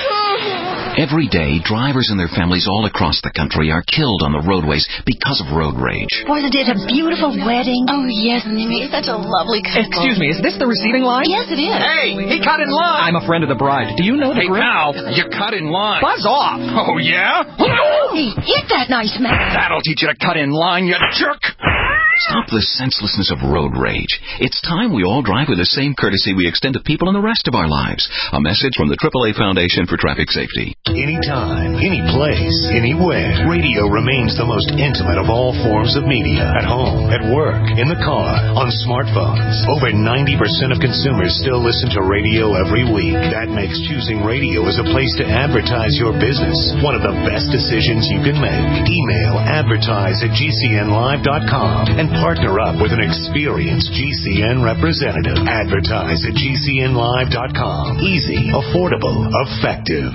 Every day, drivers and their families all across the country are killed on the roadways because of road rage. Wasn't it a beautiful wedding? Oh, yes, Mimi. Such a lovely couple. Excuse me, is this the receiving line? Yes, it is. Hey, he cut in line. I'm a friend of the bride. Do you know the Hey, grip? pal, you cut in line. Buzz off. Oh, yeah? Hey, hit that nice man. That'll teach you to cut in line, you jerk. Stop the senselessness of road rage. It's time we all drive with the same courtesy we extend to people in the rest of our lives. A message from the triple A Foundation for Traffic Safety. Anytime, any place, anywhere, radio remains the most intimate of all forms of media. At home, at work, in the car, on smartphones. Over ninety percent of consumers still listen to radio every week. That makes choosing radio as a place to advertise your business one of the best decisions you can make. Email advertise at G C N live dot com and partner up with an experienced G C N representative. Advertise at G C N live dot com. Easy, affordable, effective.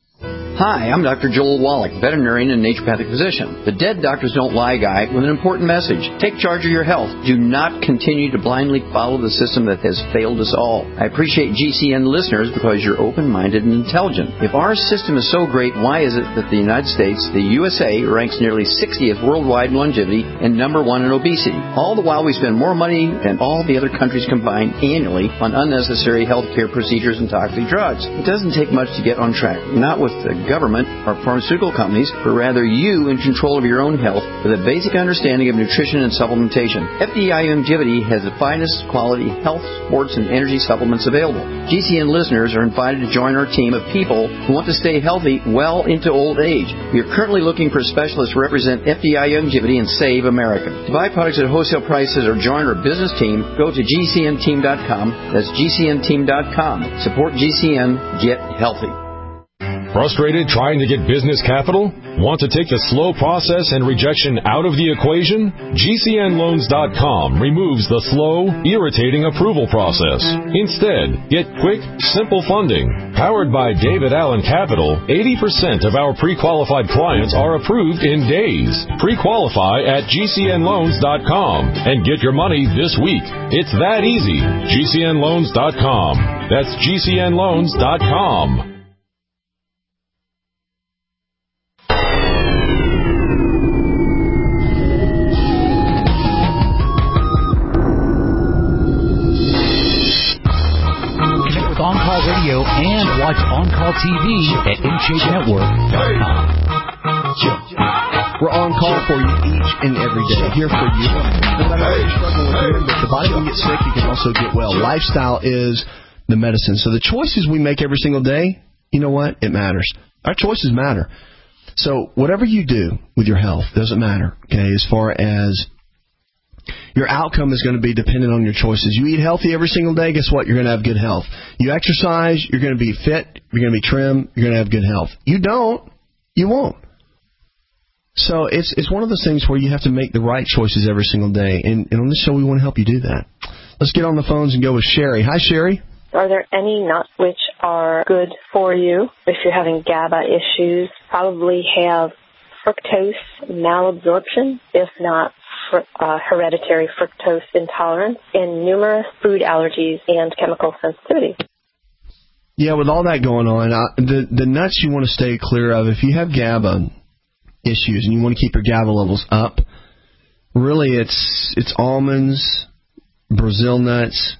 Hi, I'm Doctor Joel Wallach, veterinarian and naturopathic physician. The Dead Doctors Don't Lie guy with an important message. Take charge of your health. Do not continue to blindly follow the system that has failed us all. I appreciate G C N listeners because you're open-minded and intelligent. If our system is so great, why is it that the United States, the U S A, ranks nearly sixtieth worldwide in longevity and number one in obesity? All the while we spend more money than all the other countries combined annually on unnecessary healthcare procedures and toxic drugs. It doesn't take much to get on track. Not with the government or pharmaceutical companies, but rather you in control of your own health with a basic understanding of nutrition and supplementation. F D I Longevity has the finest quality health, sports, and energy supplements available. G C N listeners are invited to join our team of people who want to stay healthy well into old age. We are currently looking for specialists to represent F D I Longevity and Save America. To buy products at wholesale prices or join our business team, go to G C N team dot com. That's G C N team dot com. Support G C N. Get healthy. Frustrated trying to get business capital? Want to take the slow process and rejection out of the equation? G C N loans dot com removes the slow, irritating approval process. Instead, get quick, simple funding. Powered by David Allen Capital, eighty percent of our pre-qualified clients are approved in days. Pre-qualify at G C N loans dot com and get your money this week. It's that easy. G C N loans dot com. That's G C N loans dot com. On-Call Radio and watch On-Call T V at N J network dot com. We're on call for you each and every day, here for you. No matter what you're struggling with, remember, if the body can get sick, it can also get well. Lifestyle is the medicine. So the choices we make every single day, you know what? It matters. Our choices matter. So whatever you do with your health doesn't matter, okay, as far as your outcome is going to be dependent on your choices. You eat healthy every single day, guess what? You're going to have good health. You exercise, you're going to be fit, you're going to be trim, you're going to have good health. You don't, you won't. So it's it's one of those things where you have to make the right choices every single day. And, and on this show, we want to help you do that. Let's get on the phones and go with Sherry. Hi, Sherry. Are there any nuts which are good for you if you're having GABA issues? Probably have fructose malabsorption, if not for, uh, hereditary fructose intolerance, and numerous food allergies and chemical sensitivity. Yeah, with all that going on, uh, the the nuts you want to stay clear of, if you have GABA issues and you want to keep your GABA levels up, really it's it's almonds, Brazil nuts,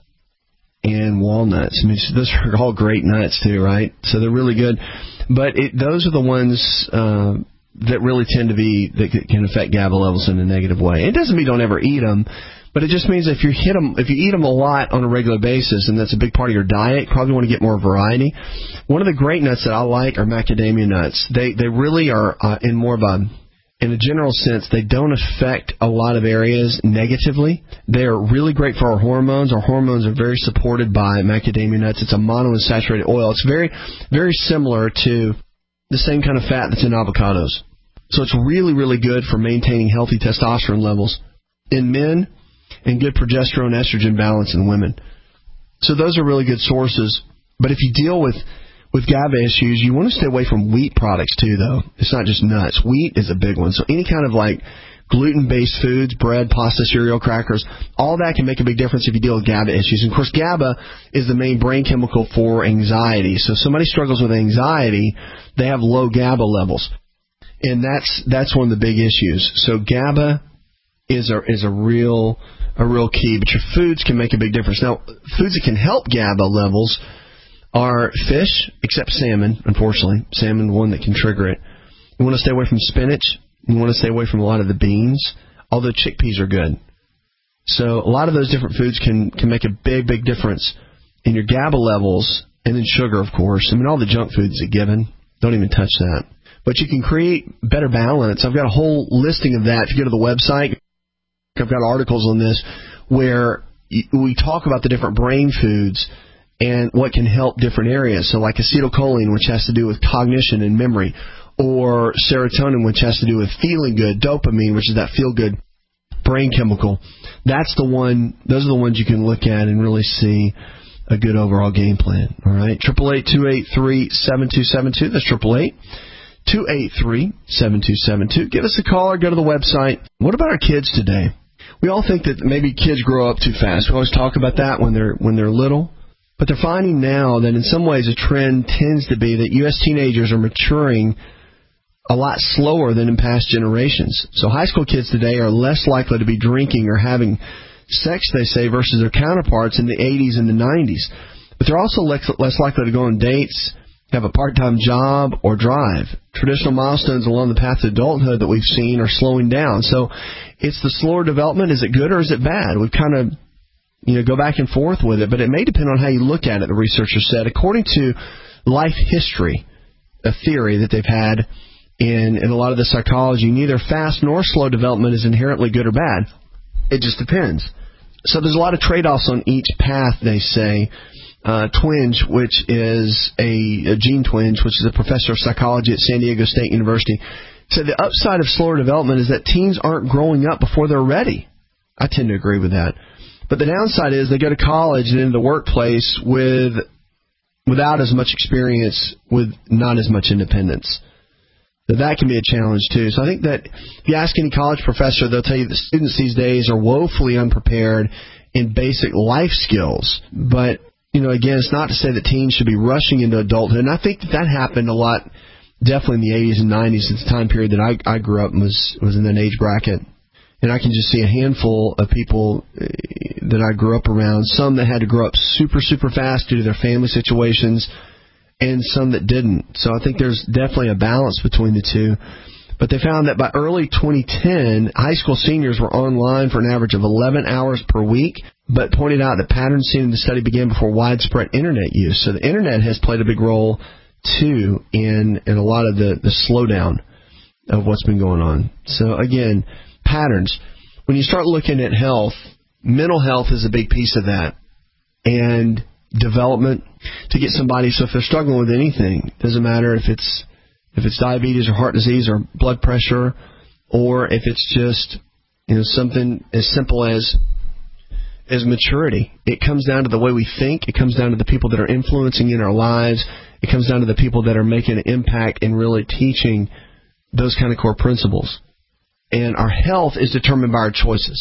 and walnuts. I mean, those are all great nuts too, right? So they're really good. But it, those are the ones uh, that really tend to be, that can affect GABA levels in a negative way. It doesn't mean don't ever eat them, but it just means if you hit them, if you eat them a lot on a regular basis, and that's a big part of your diet, you probably want to get more variety. One of the great nuts that I like are macadamia nuts. They they really are uh, in more of a, in a general sense, they don't affect a lot of areas negatively. They are really great for our hormones. Our hormones are very supported by macadamia nuts. It's a monounsaturated oil. It's very, very similar to the same kind of fat that's in avocados. So it's really, really good for maintaining healthy testosterone levels in men and good progesterone estrogen balance in women. So those are really good sources. But if you deal with With GABA issues, you want to stay away from wheat products, too, though. It's not just nuts. Wheat is a big one. So any kind of, like, gluten-based foods, bread, pasta, cereal, crackers, all that can make a big difference if you deal with GABA issues. And, of course, GABA is the main brain chemical for anxiety. So if somebody struggles with anxiety, they have low GABA levels. And that's that's one of the big issues. So GABA is a, is a real a real key. But your foods can make a big difference. Now, foods that can help GABA levels are fish, except salmon, unfortunately. Salmon, one that can trigger it. You want to stay away from spinach. You want to stay away from a lot of the beans, although chickpeas are good. So a lot of those different foods can, can make a big, big difference in your GABA levels, and then sugar, of course. I mean, all the junk foods are given. Don't even touch that. But you can create better balance. I've got a whole listing of that. If you go to the website, I've got articles on this where we talk about the different brain foods and what can help different areas. So like acetylcholine, which has to do with cognition and memory, or serotonin, which has to do with feeling good, dopamine, which is that feel-good brain chemical. That's the one, those are the ones you can look at and really see a good overall game plan. All right, eight eight eight, two eight three, seven two seven two. That's eight eight eight, two eight three, seven two seven two. Give us a call or go to the website. What about our kids today? We all think that maybe kids grow up too fast. We always talk about that when they're when they're little. But they're finding now that in some ways a trend tends to be that U S teenagers are maturing a lot slower than in past generations. So high school kids today are less likely to be drinking or having sex, they say, versus their counterparts in the eighties and the nineties. But they're also less likely to go on dates, have a part-time job, or drive. Traditional milestones along the path to adulthood that we've seen are slowing down. So it's the slower development. Is it good or is it bad? We've kind of You know, go back and forth with it, but it may depend on how you look at it, the researchers said. According to life history, a theory that they've had in, in a lot of the psychology, neither fast nor slow development is inherently good or bad. It just depends. So there's a lot of trade-offs on each path, they say, uh, Twenge, which is a, a Gene Twenge, which is a professor of psychology at San Diego State University, said the upside of slower development is that teens aren't growing up before they're ready. I tend to agree with that. But the downside is they go to college and into the workplace with without as much experience, with not as much independence. So that can be a challenge, too. So I think that if you ask any college professor, they'll tell you that students these days are woefully unprepared in basic life skills. But, you know, again, it's not to say that teens should be rushing into adulthood. And I think that that happened a lot, definitely in the eighties and nineties, at the time period that I, I grew up and was, was in that age bracket. And I can just see a handful of people that I grew up around, some that had to grow up super, super fast due to their family situations, and some that didn't. So I think there's definitely a balance between the two. But they found that by early twenty ten, high school seniors were online for an average of eleven hours per week, but pointed out that patterns seen in the study began before widespread Internet use. So the Internet has played a big role, too, in, in a lot of the, the slowdown of what's been going on. So, again, patterns. When you start looking at health, mental health is a big piece of that. And development to get somebody, so if they're struggling with anything, doesn't matter if it's if it's diabetes or heart disease or blood pressure, or if it's just, you know, something as simple as as maturity. It comes down to the way we think. It comes down to the people that are influencing in our lives. It comes down to the people that are making an impact and really teaching those kind of core principles. And our health is determined by our choices.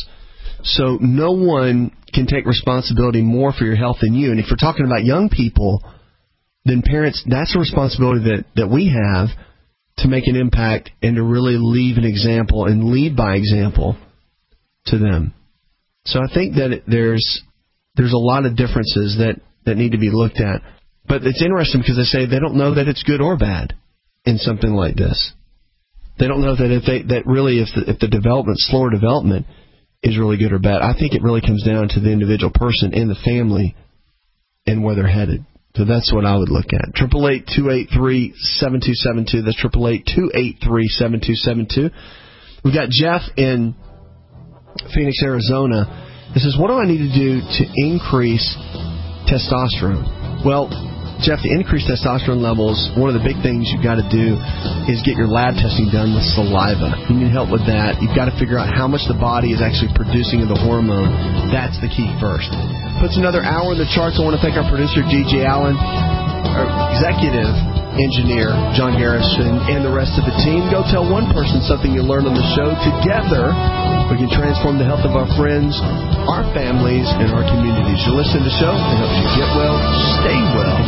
So no one can take responsibility more for your health than you. And if we're talking about young people, then parents, that's a responsibility that, that we have to make an impact and to really leave an example and lead by example to them. So I think that there's there's a lot of differences that, that need to be looked at. But it's interesting because they say they don't know that it's good or bad in something like this. They don't know that if they that really if the if the development, slower development, is really good or bad. I think it really comes down to the individual person and the family and where they're headed. So that's what I would look at. Triple eight two eight three seven two seven two. That's triple eight two eight three seven two seven two. We've got Jeff in Phoenix, Arizona. This is, what do I need to do to increase testosterone? Well, Jeff, the increased testosterone levels, one of the big things you've got to do is get your lab testing done with saliva. You need help with that. You've got to figure out how much the body is actually producing of the hormone. That's the key first. Puts another hour in the charts. I want to thank our producer, D J Allen, our executive engineer, John Garrison, and the rest of the team. Go tell one person something you learned on the show. Together, we can transform the health of our friends, our families, and our communities. You listen to the show, it helps you get well, stay well.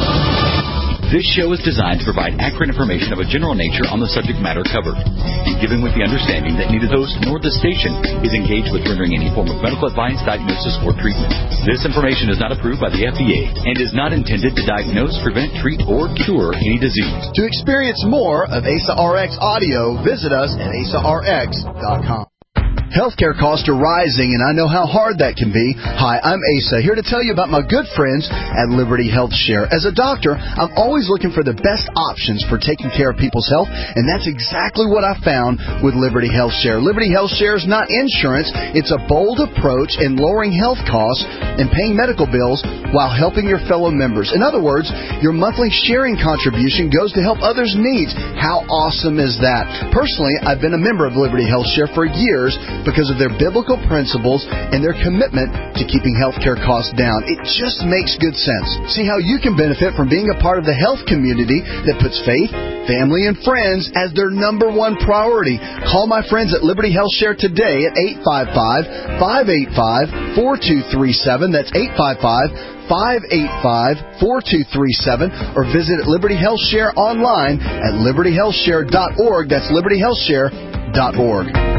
This show is designed to provide accurate information of a general nature on the subject matter covered, given with the understanding that neither the host nor the station is engaged with rendering any form of medical advice, diagnosis, or treatment. This information is not approved by the F D A and is not intended to diagnose, prevent, treat, or cure any disease. To experience more of A S A R X audio, visit us at A S A R X dot com. Healthcare costs are rising, and I know how hard that can be. Hi, I'm Asa, here to tell you about my good friends at Liberty Health Share. As a doctor, I'm always looking for the best options for taking care of people's health, and that's exactly what I found with Liberty Health Share. Liberty Health Share is not insurance. It's a bold approach in lowering health costs and paying medical bills while helping your fellow members. In other words, your monthly sharing contribution goes to help others' needs. How awesome is that? Personally, I've been a member of Liberty Health Share for years because of their biblical principles and their commitment to keeping healthcare costs down. It just makes good sense. See how you can benefit from being a part of the health community that puts faith, family, and friends as their number one priority. Call my friends at Liberty Health Share today at eight five five, five eight five, four two three seven. That's eight five five, five eight five, four two three seven, or visit Liberty Health Share online at liberty health share dot org. That's liberty health share dot org.